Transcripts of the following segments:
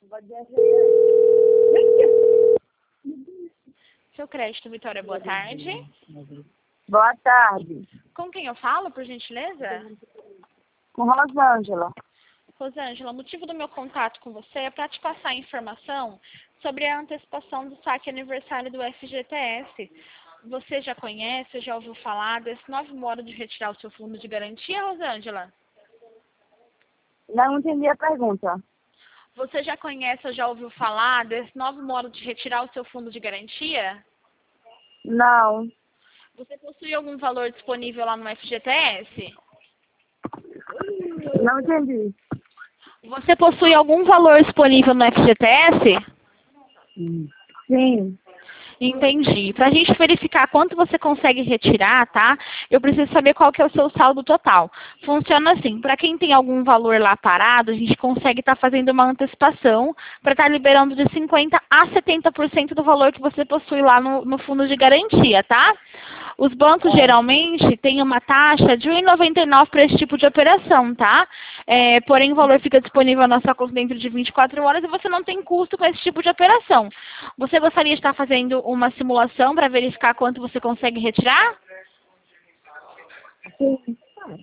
Seu crédito, Vitória, boa tarde. Boa tarde. Com quem eu falo, por gentileza? Com Rosângela. Rosângela, o motivo do meu contato com você é para te passar a informação sobre a antecipação do saque aniversário do FGTS. Você já conhece, já ouviu falar desse novo modo de retirar o seu fundo de garantia, Rosângela? Não entendi a pergunta. Você já conhece ou já ouviu falar desse novo modo de retirar o seu fundo de garantia? Não. Você possui algum valor disponível lá no FGTS? Não entendi. Você possui algum valor disponível no FGTS? Sim. Entendi. Para a gente verificar quanto você consegue retirar, tá? Eu preciso saber qual que é o seu saldo total. Funciona assim, para quem tem algum valor lá parado, a gente consegue estar fazendo uma antecipação para estar liberando de 50% a 70% do valor que você possui lá no fundo de garantia, tá? Os bancos geralmente têm uma taxa de R$ 1,99 para esse tipo de operação, tá? Porém, o valor fica disponível na sua conta dentro de 24 horas e você não tem custo com esse tipo de operação. Você gostaria de estar fazendo uma simulação para verificar quanto você consegue retirar? Sim.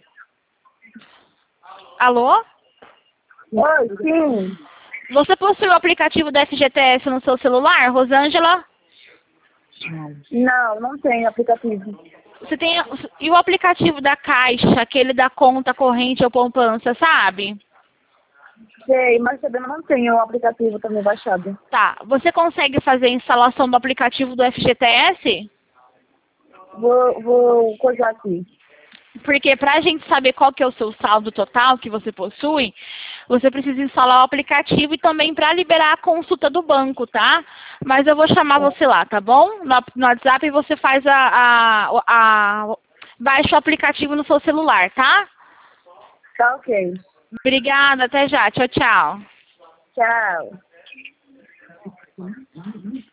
Alô? Oi, sim. Você possui o aplicativo da FGTS no seu celular, Rosângela? Não, não tem aplicativo. Você tem... E o aplicativo da Caixa, aquele da conta corrente ou poupança, sabe? Sei, mas também não tenho o aplicativo também baixado. Tá. Você consegue fazer a instalação do aplicativo do FGTS? Vou coisar aqui. Porque para a gente saber qual que é o seu saldo total que você possui, você precisa instalar o aplicativo e também para liberar a consulta do banco, tá? Mas eu vou chamar você lá, tá bom? No WhatsApp você faz baixa o aplicativo no seu celular, tá? Tá ok. Obrigada, até já. Tchau, tchau. Tchau.